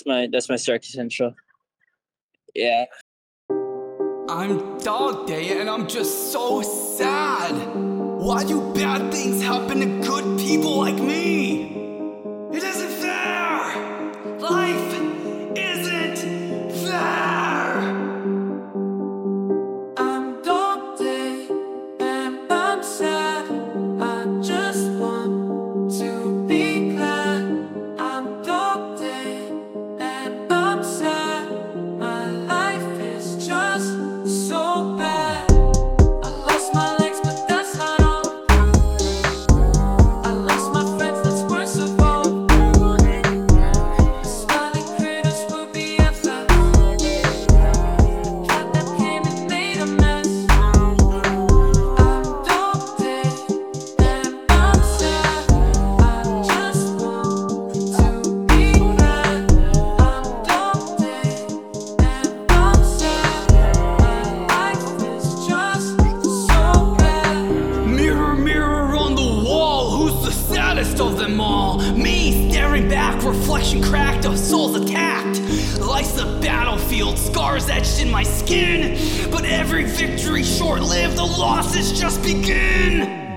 my Starkey intro. Yeah. I'm Dog Day and I'm just so sad. Why do bad things happen to good people like me? It isn't fair! Life isn't fair! I'm Dog Day and I'm sad. I just want to be glad. I'm Dog Day and I'm sad. My life is just so bad. I lost my legs, but that's not all. I lost my friends, that's worst of all. The smiling critters will be after. Cat that came and made a mess. I'm Dog Day and I'm sad. I just want to be glad. I'm Dog Day and I'm sad. My life is just so bad. Mirror, mirror on the wall, who's the saddest of them all? Me, staring back, reflection cracked, a soul's attacked. Life's a battlefield, scars etched in my skin. But every victory short-lived, the losses just begin.